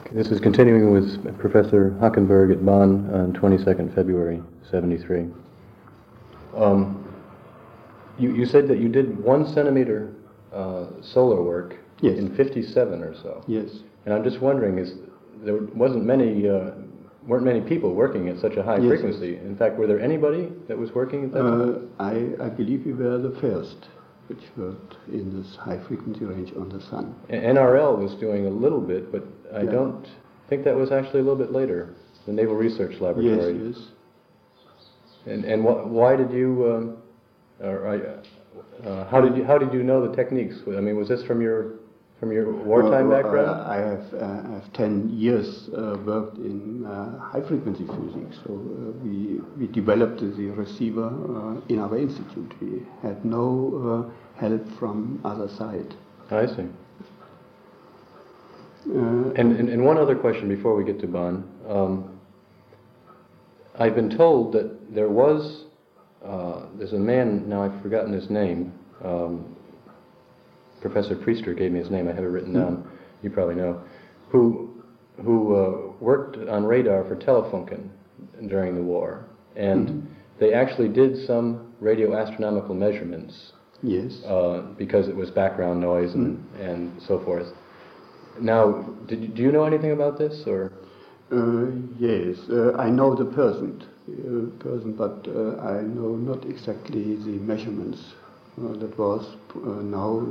This is continuing with Professor Hackenberg at Bonn on 22nd February 73. You said that you did 1 centimeter solar work Yes. in 57 or so. Yes. And I'm just wondering, there weren't many people working at such a high Yes. frequency. In fact, were there anybody that was working at that time? I believe we were the first which worked in this high frequency range on the sun. NRL was doing a little bit, but I Yeah. don't think that was actually a little bit later, the Naval Research Laboratory. Yes, yes. And why did you, how did you know the techniques? I mean, was this from your wartime background? I have 10 years worked in high frequency physics. So we developed the receiver in our institute. We had no help from other side. I see. And one other question before we get to Bonn. I've been told that there's a man, now I've forgotten his name, Professor Priester gave me his name, I have it written down, you probably know, who worked on radar for Telefunken during the war, and they actually did some radio astronomical measurements. Yes. Because it was background noise and so forth. Now, do you know anything about this, or? Yes, I know the person, but I know not exactly the measurements. That was now.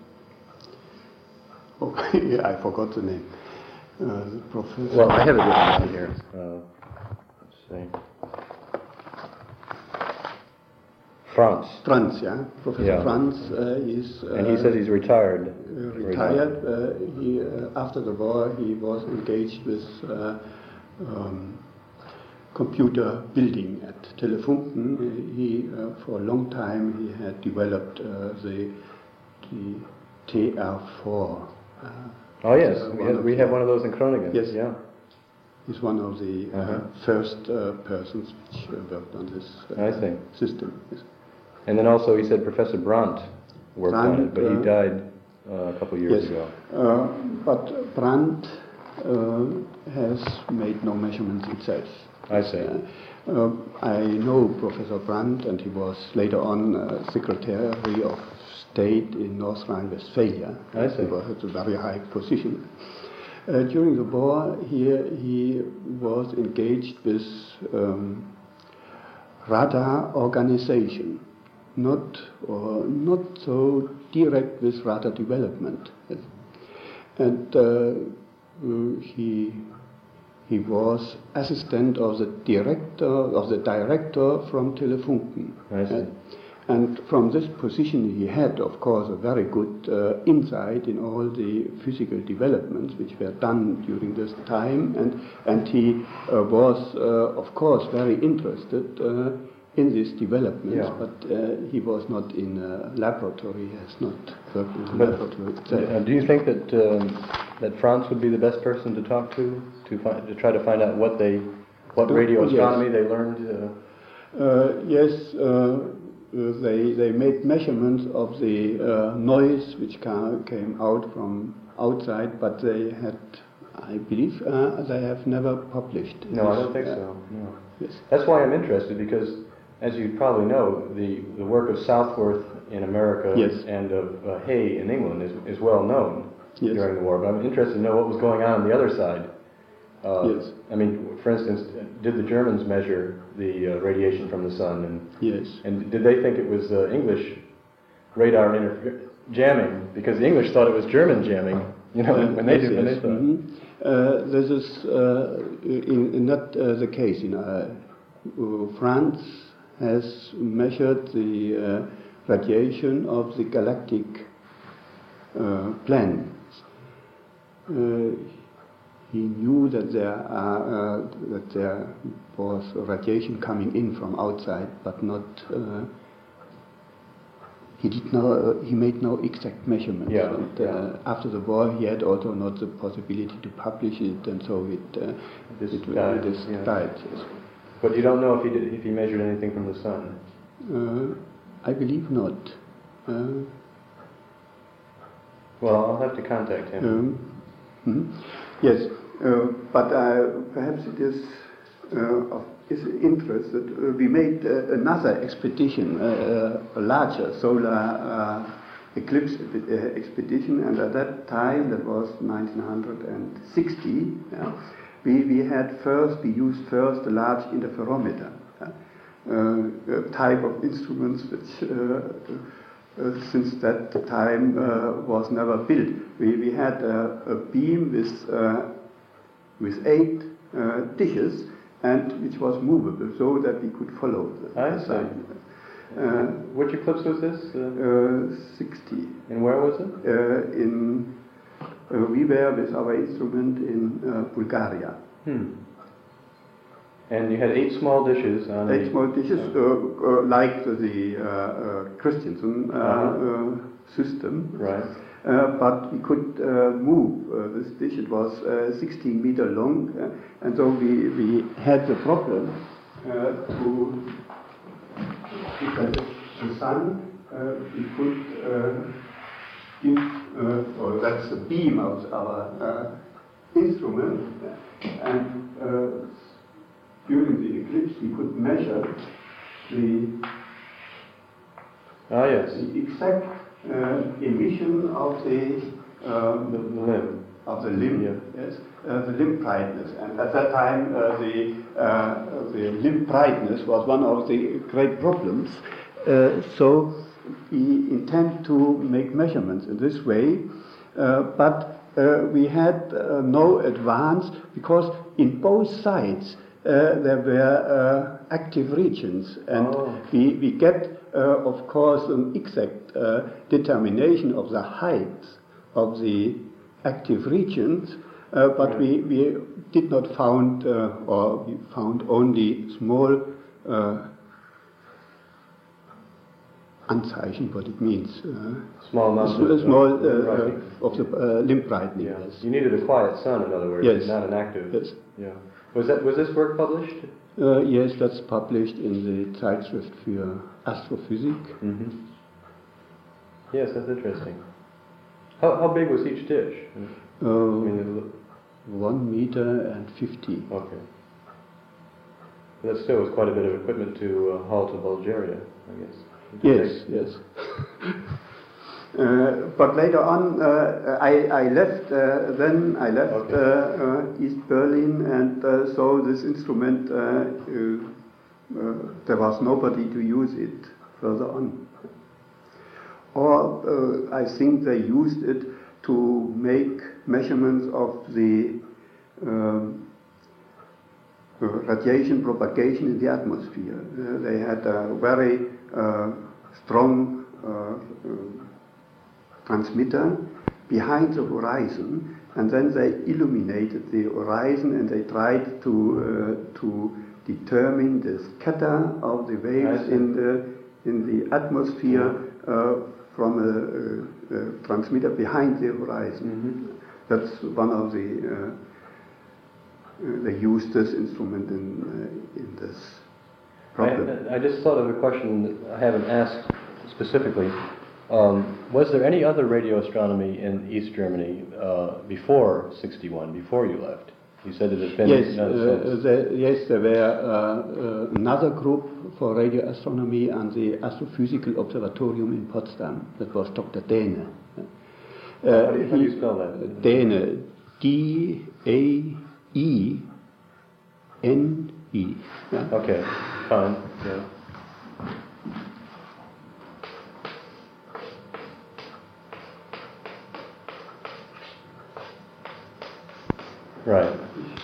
I forgot the name. The professor. Well, I have it written down here. Let's see. Franz, yeah. Professor Franz is... and he says he's retired. Retired. He, after the war, he was engaged with computer building at Telefunken. He, for a long time, he had developed the TR4. Oh yes, we have one of those in Groningen. Yes. Yeah. He's one of the first persons which worked on this system. Yes. And then also he said Professor Brandt worked on it, but he died a couple of years ago. But Brandt has made no measurements himself. I see. I know Professor Brandt, and he was later on Secretary of State in North Rhine-Westphalia. I see. He was at a very high position. During the war, he was engaged with radar organization, not so direct with radar development, and he was assistant of the director from Telefunken. I see. And from this position he had, of course, a very good insight in all the physical developments which were done during this time, and he was, of course, very interested in these developments, but he was not in a laboratory, he has not worked in the laboratory itself. Do you think that Franz would be the best person to talk to try to find out what radio astronomy they learned? Yes. They made measurements of the noise which came out from outside, but they had, I believe, they have never published. No, I don't think so. No. Yes. That's why I'm interested, because as you probably know, the work of Southworth in America and of Hay in England is well known during the war. But I'm interested to know what was going on the other side. Yes. I mean, for instance, did the Germans measure the radiation from the sun? And did they think it was English radar jamming? Because the English thought it was German jamming. You know, when they thought. This is not the case. France has measured the radiation of the galactic planets. He knew that there was radiation coming in from outside, but not. He made no exact measurements. After the war, he had also not the possibility to publish it, and so it died. Yes. But you don't know if he measured anything from the sun? I believe not. Well, I'll have to contact him. Yes, But perhaps it is of interest that we made another expedition, a larger solar eclipse expedition, and at that time, that was 1960, we used first a large interferometer, a type of instruments which since that time was never built. We had a beam with 8 dishes, and which was movable, so that we could follow the sign. Which eclipse was this? 60. And where was it? We were with our instrument in Bulgaria. And you had 8 small dishes on 8 small dishes, like the Christensen system. Right. But we could move this dish. It was 16 meters long, and so we had the problem to the sun. We could give, or that's the beam of our instrument, and during the eclipse we could measure the exact emission of the limb. Of the limb, yes, the limb brightness. And at that time, the limb brightness was one of the great problems. So we intend to make measurements in this way, but we had no advance, because in both sides there were active regions, and we get, of course, an exact determination of the height of the active regions, but we did not found, or we found only small Anzeichen, what it means. Small amounts of the limb brightening. Yeah. Yes. You needed a quiet sun, in other words, not an active. Yes. Yeah. Was this work published? Yes, that's published in the Zeitschrift für Astrophysik. Mm-hmm. Yes, that's interesting. How big was each dish? 1 meter and 50. Okay. That still was quite a bit of equipment to haul to Bulgaria, I guess. Yes. But later on, I left. Then I left East Berlin, and so this instrument, there was nobody to use it further on. Or I think they used it to make measurements of the radiation propagation in the atmosphere. They had a very strong transmitter behind the horizon, and then they illuminated the horizon, and they tried to determine the scatter of the waves in the atmosphere from a transmitter behind the horizon. Mm-hmm. That's one of the they used this instrument in this problem. I just thought of a question that I haven't asked specifically. Was there any other radio astronomy in East Germany before '61, before you left? You said it had been... Yes, there were another group for radio astronomy and the Astrophysical Observatorium in Potsdam. That was Dr. Dehne. How do you spell that? Dehne. D-A-E-N-E. Yeah? Okay, fine. Yeah. Right.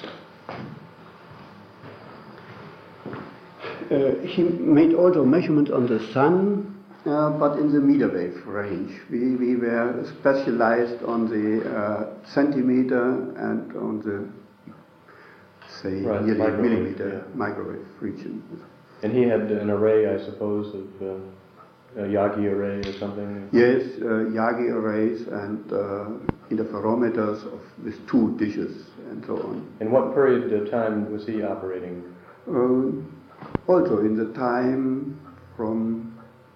He made also measurements on the sun, but in the meter wave range. We were specialized on the centimeter and on the, say, nearly millimeter microwave region. And he had an array, I suppose, of a Yagi array or something? Yes, Yagi arrays and interferometers with 2 dishes and so on. In what period of time was he operating? Also in the time from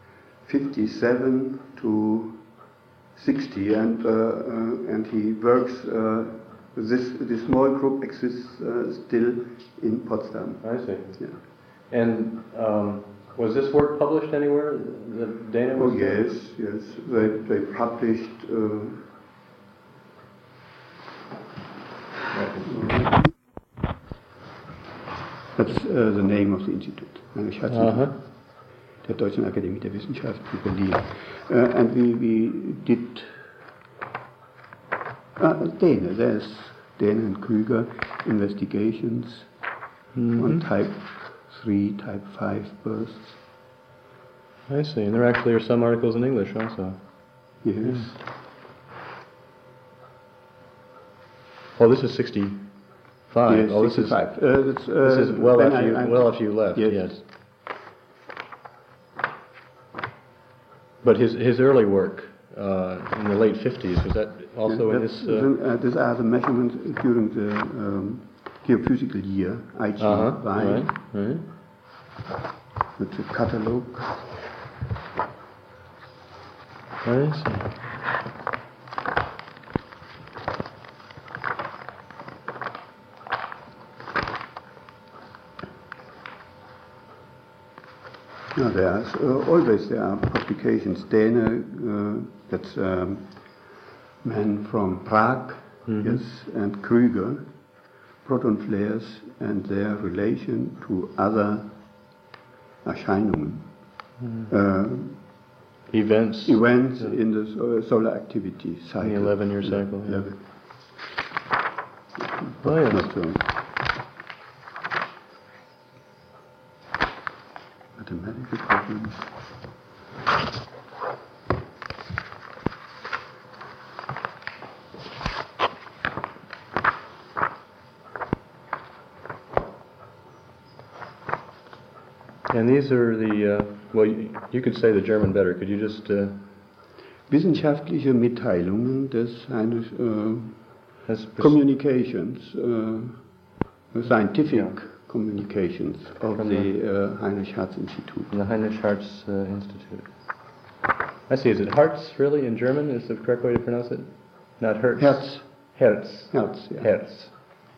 57 to 60, and he works this small group exists still in Potsdam. I see. Yeah. And was this work published anywhere? The Dana was yes. They published. That's the name of the institute. Der Deutschen Akademie der Wissenschaften Berlin. And we did Dana. There's Dana and Krüger investigations on type 3, type 5 bursts. I see. And there actually are some articles in English also. Yes. Oh, this is 65. Yes, oh, 65. This is well after you left. Yes. But his early work in the late 50s, was that also in this? These are the measurements during the geophysical year, IGY. Right. With the catalogue. I see. No, there are publications. Dana, that's a man from Prague, yes, and Krüger, proton flares and their relation to other Erscheinungen. Events in the solar activity cycle. In the 11-year cycle. Yeah. Oh, yes. Mathematical problems. And these are the, well, you could say the German better. Could you just... Wissenschaftliche Mitteilungen des Communications, scientific communications of the Heinrich Hertz Institute. The Heinrich Hertz Institute. I see. Is it Hertz, really, in German? Is the correct way to pronounce it? Not Hertz? Hertz. Hertz, yeah. Hertz.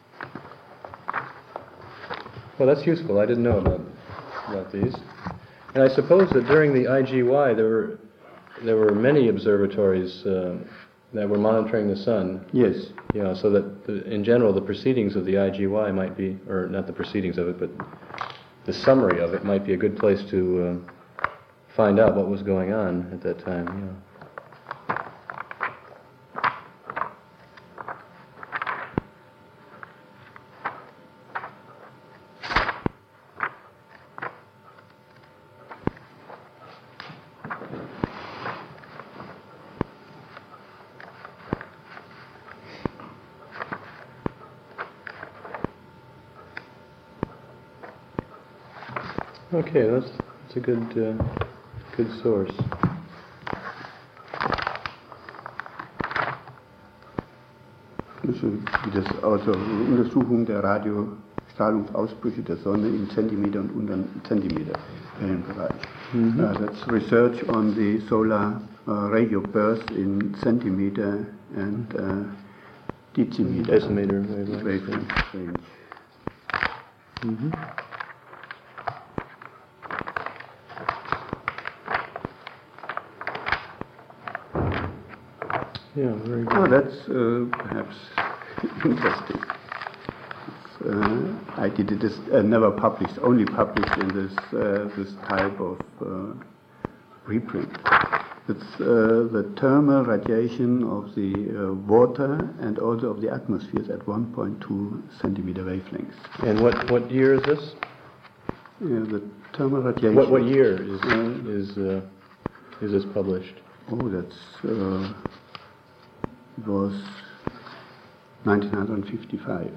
Well, that's useful. I didn't know about these. And I suppose that during the IGY there were many observatories that were monitoring the sun. Yes. Yeah, so that in general the proceedings of the IGY might be, or not the proceedings of it, but the summary of it might be a good place to find out what was going on at that time. Yeah. Okay, that's a good source. Das also Untersuchung der Radiostrahlungsausbrüche der Sonne in Zentimeter und unter Zentimeter Wellenbereich. That's research on the solar radio bursts in centimeter and decimeter wavelength range. Yeah, very good. Oh, that's perhaps interesting. I did it never published, only published in this type of reprint. It's the thermal radiation of the water and also of the atmospheres at 1.2 centimeter wavelengths. And what year is this? The thermal radiation. What year is this published? Oh, that's. It was 1955.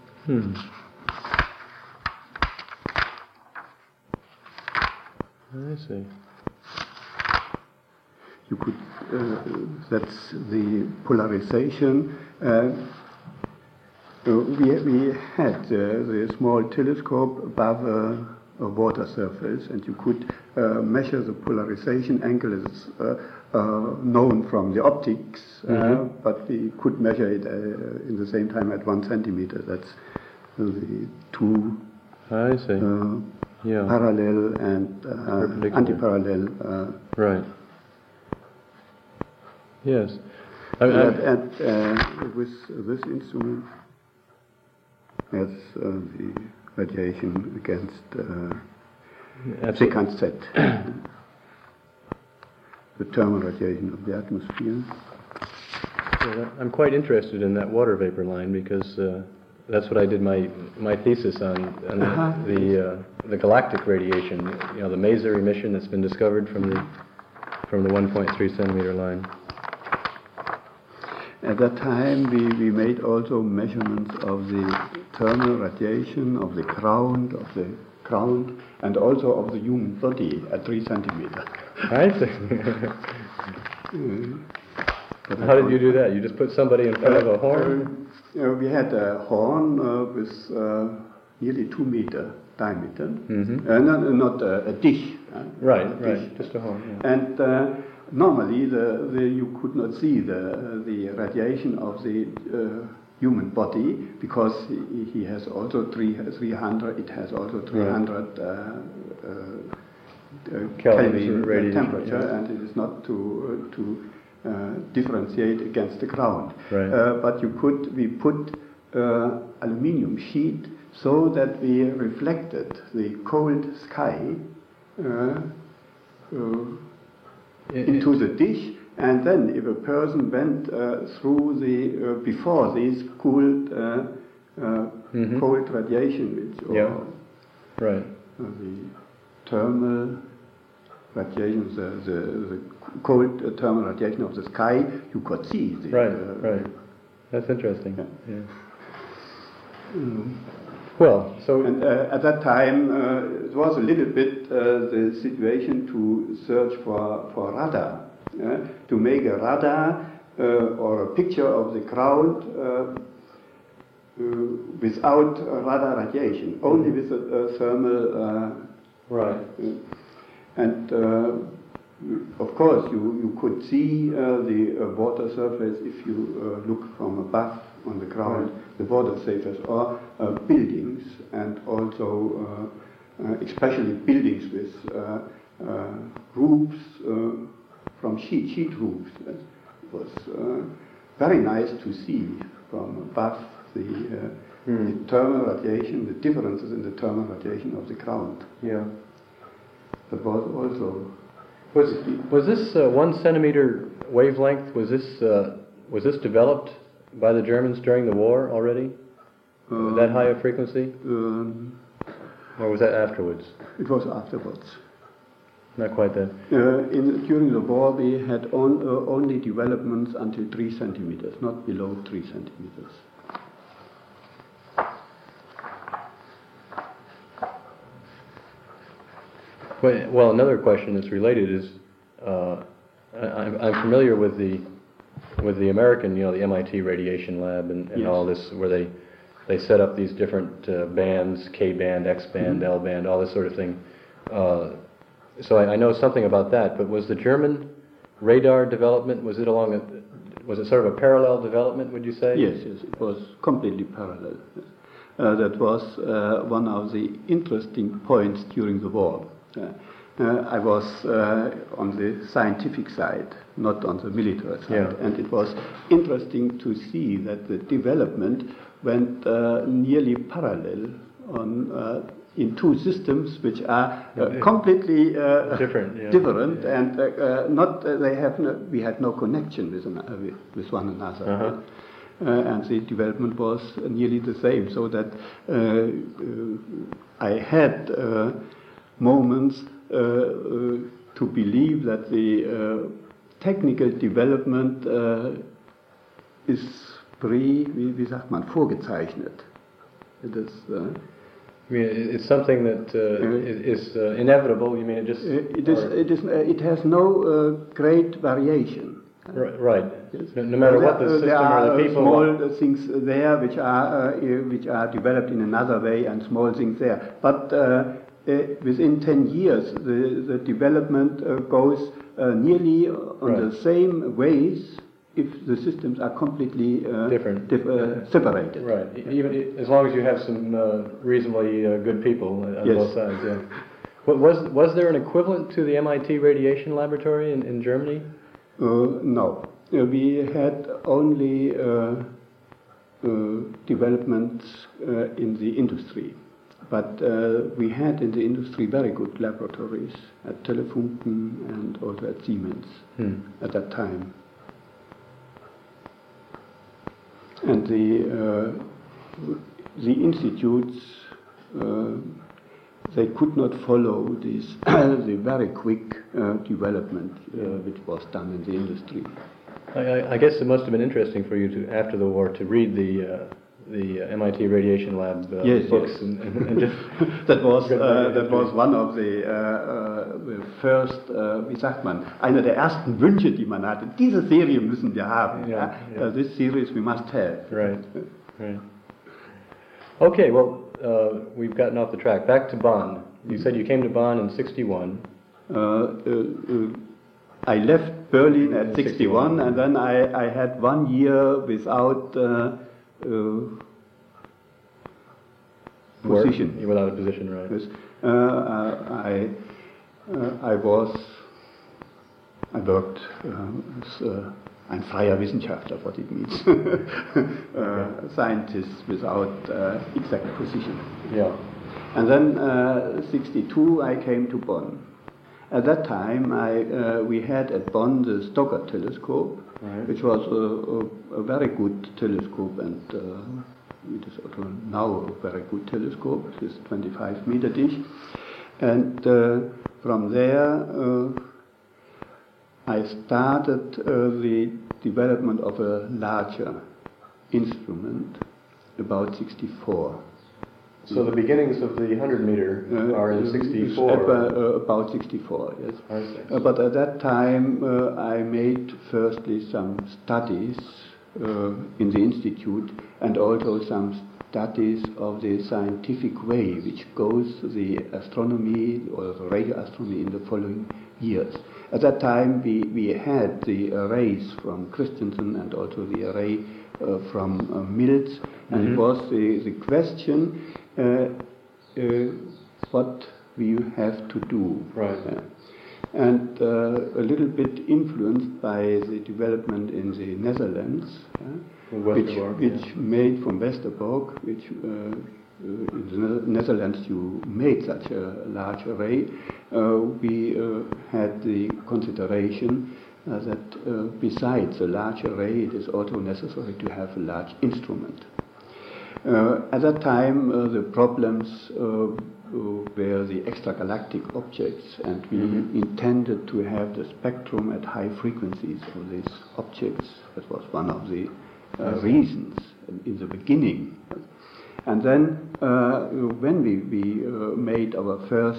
I see. You could. That's the polarization. We had the small telescope above water surface, and you could measure the polarization angle is known from the optics, but we could measure it in the same time at 1 centimeter. That's the two I see. parallel and anti-parallel. Right. Yes. With this instrument, as the radiation against secant set, the thermal radiation of the atmosphere. Well, I'm quite interested in that water vapor line because that's what I did my thesis on the galactic radiation. You know, the maser emission that's been discovered from the 1.3 centimeter line. At that time, we made also measurements of the thermal radiation of the ground, and also of the human body at 3 centimeters. I see. How did you do that? You just put somebody in front of a horn? We had a horn with nearly 2 meter diameter, not a dish. Right, dish. Just a horn. Yeah. And normally, you could not see the radiation of the human body because he has also 300. It has also 300 Kelvin temperature, and it is not to differentiate against the ground. Right. But we put aluminium sheet so that we reflected the cold sky into the dish, and then if a person went through before this cooled cold radiation, right, the thermal radiation, the cold thermal radiation of the sky, you could see. Right. That's interesting. Yeah. Well, so and at that time it was a little bit the situation to search for radar, to make a radar or a picture of the ground without radar radiation, only with a thermal. Right. And of course, you could see the water surface if you look from above on the ground, the water surface, or buildings, and also especially buildings with roofs from sheet roofs. It was very nice to see from above the thermal radiation, the differences in the thermal radiation of the ground. Yeah. That was also. Was this 1 centimeter wavelength? Was this developed by the Germans during the war already? That high a frequency? Or was that afterwards? It was afterwards. Not quite that. During the war, we had only developments until 3 centimeters, not below 3 centimeters. Well, another question that's related is, I'm familiar with the American, the MIT Radiation Lab and yes. all this, where they set up these different bands, K band, X band, L band, all this sort of thing. So I know something about that. But was the German radar development, was it sort of a parallel development? Would you say? Yes, it was completely parallel. That was one of the interesting points during the war. I was on the scientific side, not on the military side, yeah. and it was interesting to see that the development went nearly parallel in two systems which are completely different, yeah. and we had no connection with one another. Uh-huh. And the development was nearly the same, so that I had moments to believe that the technical development ist wie sagt man, vorgezeichnet. It is. It's something that is inevitable. You mean it just? It has no great variation. Right. Yes. No matter what the system or the people. There are small things there which are developed in another way, and small things there. But within 10 years, the development goes nearly on the same ways if the systems are completely different, separated. Right. Even as long as you have some reasonably good people on both sides. Yeah. Was there an equivalent to the MIT radiation laboratory in Germany? No. We had only developments in the industry. But we had in the industry very good laboratories at Telefunken and also at Siemens at that time. And the institutes, they could not follow this the very quick development which was done in the industry. I guess it must have been interesting for you to, after the war, to read the MIT Radiation Lab books. Yes. And just that was one of the first, wie sagt man, einer der ersten Wünsche, die man hatte. Diese Serie müssen wir haben. This series we must have. Right. Okay, well, we've gotten off the track. Back to Bonn. You said you came to Bonn in 1961. I left Berlin at 1961, and then I had 1 year without position. You're without a position, right? Yes. I worked as ein freier Wissenschaftler, what it means. Scientist without exact position. Yeah. And then 1962 I came to Bonn. At that time we had at Bonn the Stocker telescope, right, which was a very good telescope, and it is also now a very good telescope. It is 25 meter dish, and from there I started the development of a larger instrument about 1964. So the beginnings of the 100 meter are in 1964? About 1964, yes. I see. But at that time I made firstly some studies in the institute, and also some studies of the scientific way which goes the astronomy or the radio astronomy in the following years. At that time we had the arrays from Christensen and also the array from Mills, and it was the question what we have to do. Right. And a little bit influenced by the development in the Netherlands, which made from Westerbork, which in the Netherlands you made such a large array. We had the consideration that besides a large array, it is also necessary to have a large instrument. At that time, the problems were the extragalactic objects, and we intended to have the spectrum at high frequencies of these objects. That was one of the reasons in the beginning. And then, when we made our first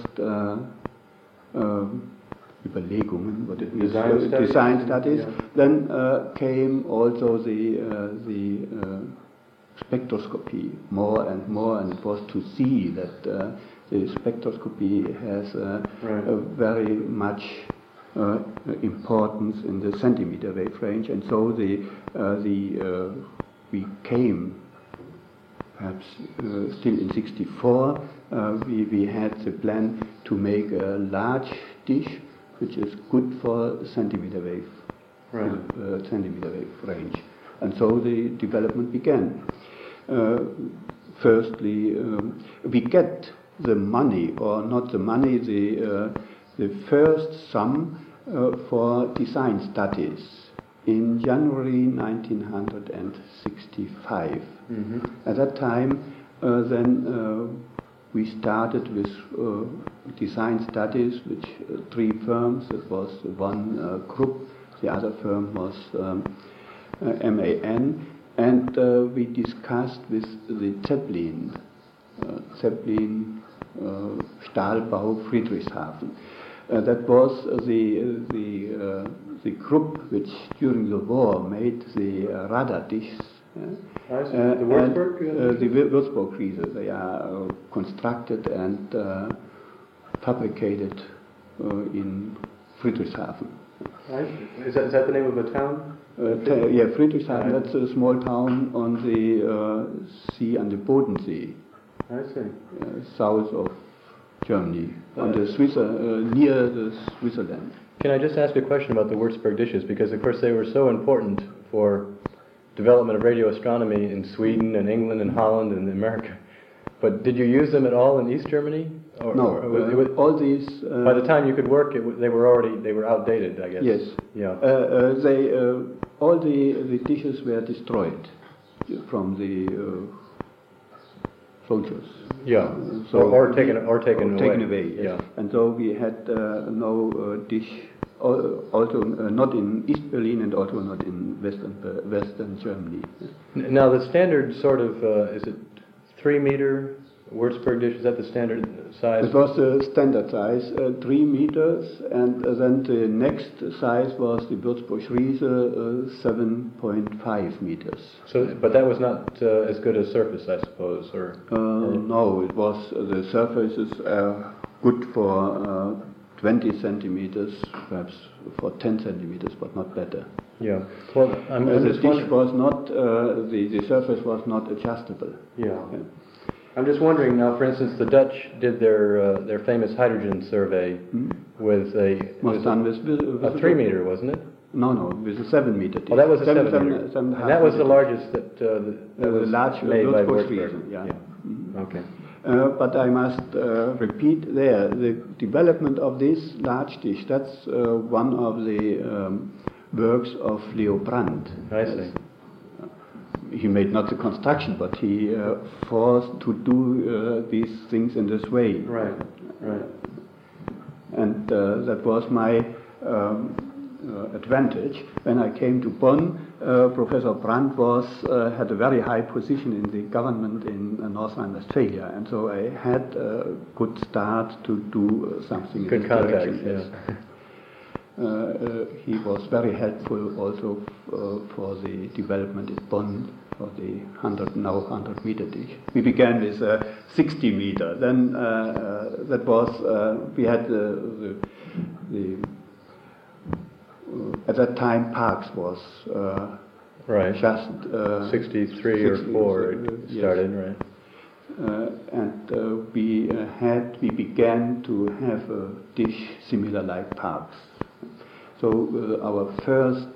Überlegungen, what it means, design studies, then came also the spectroscopy more and more, and it was to see that the spectroscopy has a very much importance in the centimeter wave range, and so we came perhaps still in 1964. We had the plan to make a large dish which is good for centimeter wave range, and so the development began. Firstly, we get the money, or not the money, the first sum for design studies in January 1965. At that time, then we started with design studies, which 3 firms. It was one Krupp, the other firm was MAN, and we discussed with the Zeppelin Stahlbau Friedrichshafen. That was the group which during the war made the radar dishes. The Würzburg pieces, they are constructed and fabricated in Friedrichshafen. Is that the name of a town? Yeah, Friedrichshafen, that's a small town on the sea, on the Bodensee. I see. South of Germany, on the near the Switzerland. Can I just ask a question about the Würzburg dishes? Because, of course, they were so important for development of radio astronomy in Sweden and England and Holland and America. But did you use them at all in East Germany? No, all these. By the time you could work, they were outdated, I guess. Yes. Yeah. All the dishes were destroyed from the soldiers. Yeah. Or taken away. Yes. Yeah. And so we had no dish. Also not in East Berlin and also not in Western Germany. Now the standard sort of is it 3 meter Würzburg dish? Is that the standard size? It was the standard size, 3 meters, and then the next size was the Würzburg Riese, 7.5 meters. So, but that was not as good a surface, I suppose, or? No, it was the surfaces good for 20 centimeters, perhaps for 10 centimeters, but not better. Yeah. Well, the dish was not, the surface was not adjustable. Yeah. I'm just wondering now, for instance, the Dutch did their famous hydrogen survey with a 3 meter, wasn't it? No, with a 7 meter dish. Oh, that was a 7 meter. And that was the largest that was large made by Würzburg. Yeah. Okay. But I must repeat there, the development of this large dish, that's one of the works of Leo Brandt. I see. He made not the construction, but he forced to do these things in this way. Right. And that was my advantage. When I came to Bonn, Professor Brandt had a very high position in the government in North Rhine-Westphalia, and so I had a good start to do something in this direction. Yeah. He was very helpful also for the development in Bonn for the 100 meter dish. We began with 60 meter. Then that was we had the at that time Parkes was right. Just 63 or 4 it started, yes. Right? And we began to have a dish similar like Parkes. So our first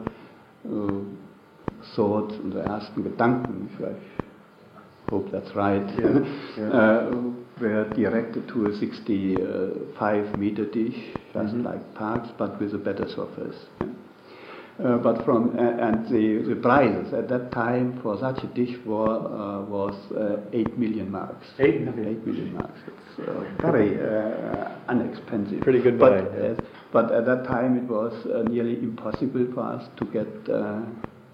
thoughts und ersten Gedanken, I hope that's right, were directed to a 65 meter dish, just like Parkes, but with a better surface. But the prices at that time for such a dish was 8 million marks. 8 million marks. It's very inexpensive. Pretty good buy. But at that time it was nearly impossible for us to get the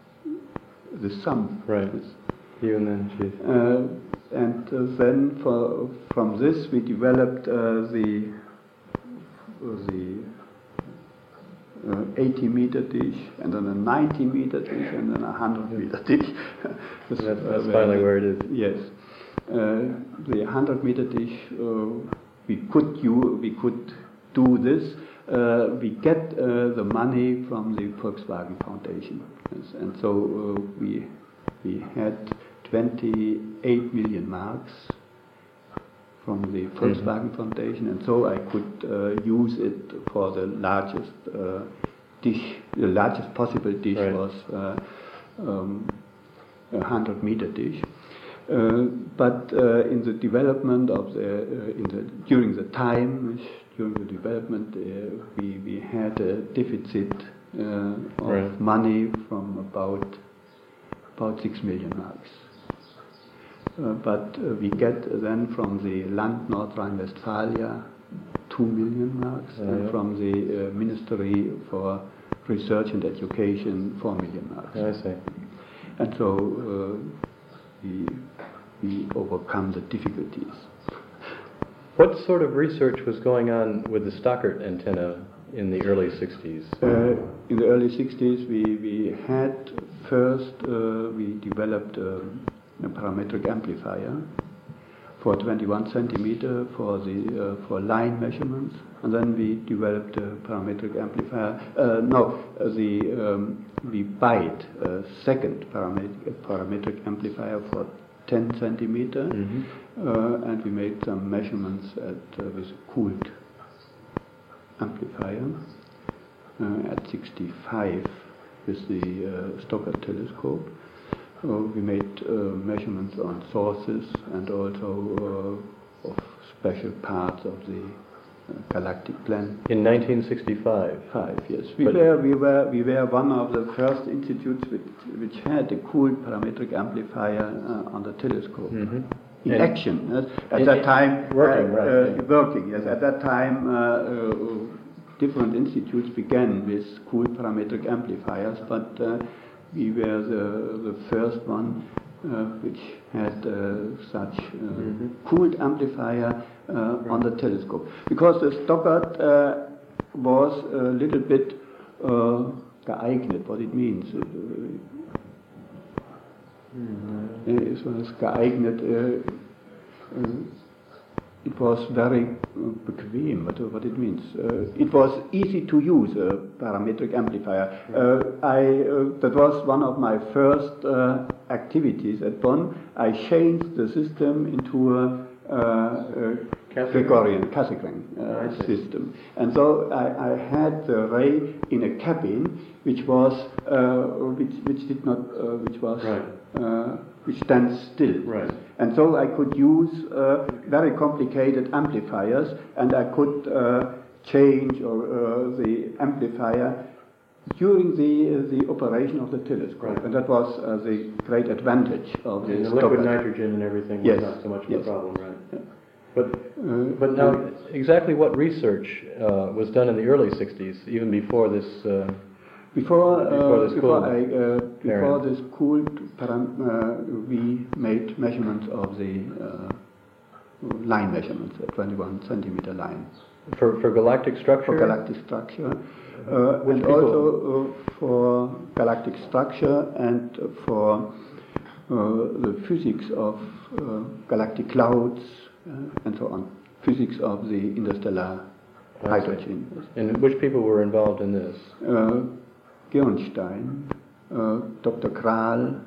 sum. Right. You and then Chief. And then from this we developed the 80 meter dish, and then a 90 meter dish, and then a 100 meter dish. That's finally where it is. Yes. The 100 meter dish, we could do this. We get the money from the Volkswagen Foundation. Yes. And so we had 28 million marks from the Volkswagen Foundation, and so I could use it for the largest dish. The largest possible dish was a 100 meter dish. But in the development of during the development, we had a deficit of money from about 6 million marks. But we get then from the Land North Rhine-Westphalia 2 million marks, and from the Ministry for Research and Education 4 million marks. I see. And so we overcome the difficulties. What sort of research was going on with the Stockert antenna in the early 60s? In the early 60s, we had first we developed a parametric amplifier for 21 centimeter for line measurements, and then we developed a parametric amplifier. We bought a second parametric amplifier for 10 centimeter, and we made some measurements with a cooled amplifier at 65 with the Stockard telescope. We made measurements on sources and also of special parts of the galactic plan. In 1965. Yes, we were one of the first institutes which had a cooled parametric amplifier on the telescope. In action. At that time, working. Yes, at that time, different institutes began with cooled parametric amplifiers, but we were the first one which had such cooled amplifier on the telescope. Because the Stockard was a little bit geeignet, what it means. It was geeignet. It was very bequem, what it means. It was easy to use, a parametric amplifier. That was one of my first activities at Bonn. I changed the system into a Gregorian Cassegrain system. And so I had the ray in a cabin which stands still. Right. And so I could use very complicated amplifiers, and I could change the amplifier during the operation of the telescope. Right. And that was the great advantage of the Stockard. Liquid nitrogen and everything was not so much of a problem, right? Yeah. But now, exactly what research was done in the early 60s, even before this? Before this cooled we made measurements of the line measurements, a 21 centimeter line. For galactic structure? For galactic structure. And also for galactic structure and for the physics of galactic clouds and so on. Physics of the interstellar hydrogen. And which people were involved in this? Gernstein, Dr. Kral,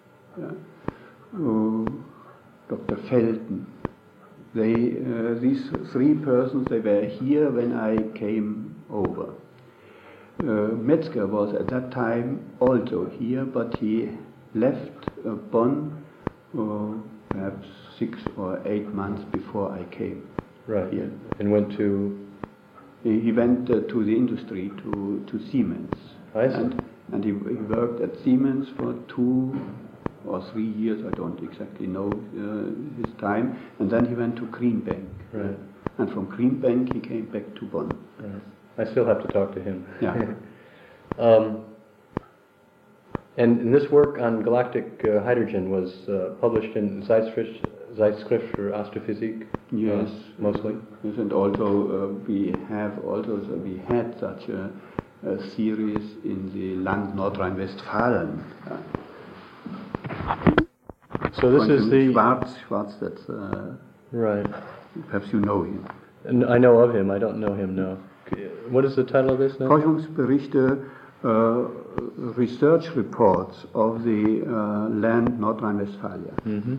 Dr. Felten. These three persons, they were here when I came over. Metzger was at that time also here, but he left Bonn perhaps 6 or 8 months before I came. Right. Here. And went to? He went to the industry, to Siemens. I see. And he worked at Siemens for 2 or 3 years, I don't exactly know his time, and then he went to Greenbank. Right. And from Greenbank he came back to Bonn. Right. I still have to talk to him. Yeah. And this work on galactic hydrogen was published in Zeitschrift für Astrophysik? Yes. Mostly? Yes, and also we had such a series in the Land Nordrhein-Westfalen. So this is the... Schwarz, that's... right. Perhaps you know him. And I know of him, I don't know him, no. What is the title of this now? Forschungsberichte, research reports of the Land Nordrhein-Westphalia. Mm-hmm.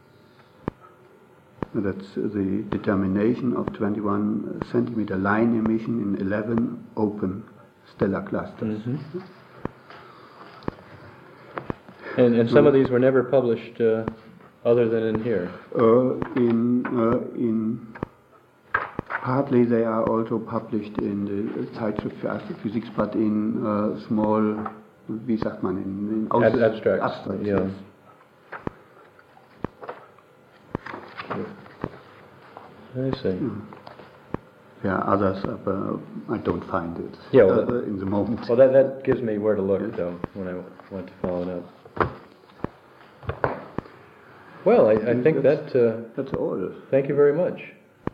That's the determination of 21 centimeter line emission in 11 open stellar clusters. Mm-hmm. And some of these were never published other than in here? Partly they are also published in the Zeitschrift für Astrophysik, but in small, wie sagt man, in abstracts. Yeah. Yes. I see. There are others, but I don't find it in the moment. Well, that gives me where to look, though, when I want to follow it up. Well, I think that's all. Thank you very much.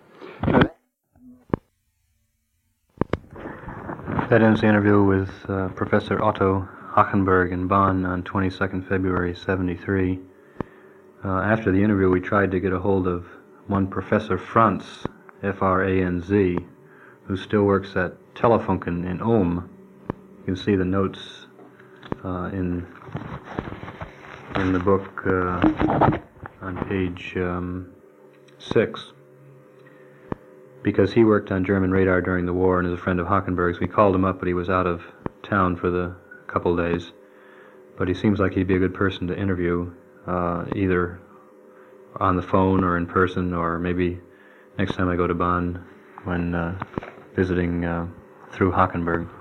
That ends the interview with Professor Otto Hachenberg in Bonn on 22nd February 73. After the interview, we tried to get a hold of one Professor Franz, Franz, who still works at Telefunken in Ulm. You can see the notes in the book on page 6. Because he worked on German radar during the war and is a friend of Hockenberg's. We called him up, but he was out of town for the couple days. But he seems like he'd be a good person to interview, either on the phone or in person, or maybe next time I go to Bonn when visiting through Hockenberg.